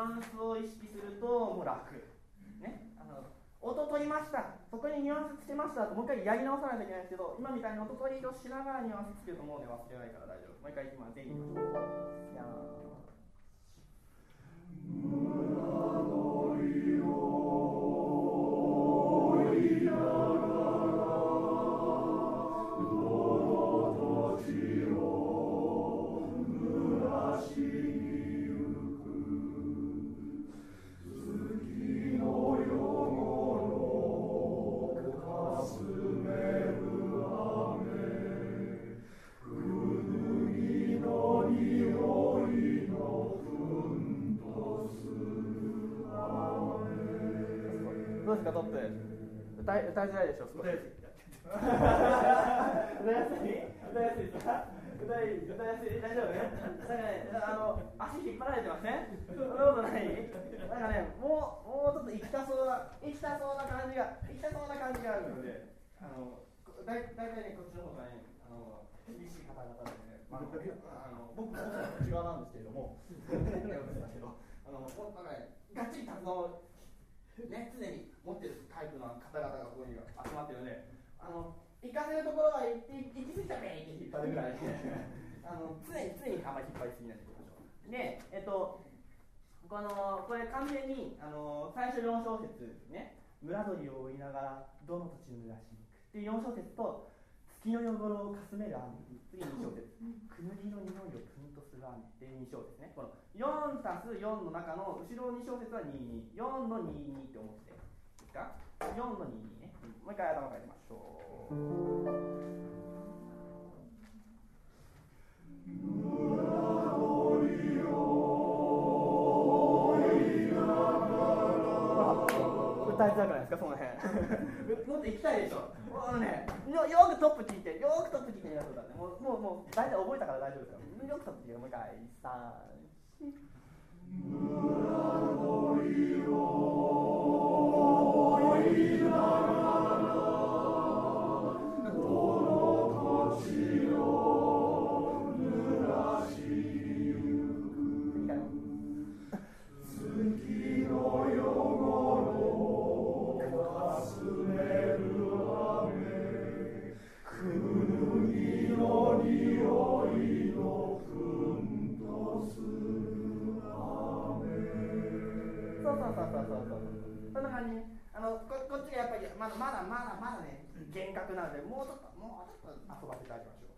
ュアンスを意識するともう楽、ね、音取りました、そこにニュアンスつけましたともう一回やり直さないといけないんですけど、今みたいに音取りをしながらニュアンスつけるともうね忘れないから大丈夫。もう一回今全員いきましょう。いやどうですかトップ、歌いづらいでしょ少し。歌いやすいですか？歌いやすい、大丈夫ね。なんかね、足引っ張られてません？そんなことない？なんかね、もうちょっと行きたそうな感じがあるので、だいたいねこっちの方がね厳しい方々でね、僕も内側なんですけれども、なんかねがっちり活動ね、常に持ってるタイプの方々がここに集まってるので、行かせるところは行き過ぎたらベーって引っ張るぐらい常にあんまり引っ張りすぎないでいきましょう。で、これ完全に最初4小節ね、村鳥を追いながらどの土地を濡らしに行くっていう4小節と、月の汚れをかすめる雨、次2小節、くぬぎの匂いをプンとする雨っていう2小節ね。この4たす4の中の後ろ2小節は22、4の22って思っていいですか？ 4 の22ね。もう一回頭からいきましょう。歌いづらくないですか、その辺。もっと行きたいでしょ。よくトップ聞いて、みんなそうだね。もう大体覚えたから大丈夫ですよ。よくトップ聞いて、もう一回、3、4。村鳥を追いながらどの土地を濡らしゆく月の汚れかすめる雨、くぬぎの匂いのふんとする雨。そうそんな感じね。こっちがやっぱりまだね厳格なので、もうちょっと遊ばせていただきましょう。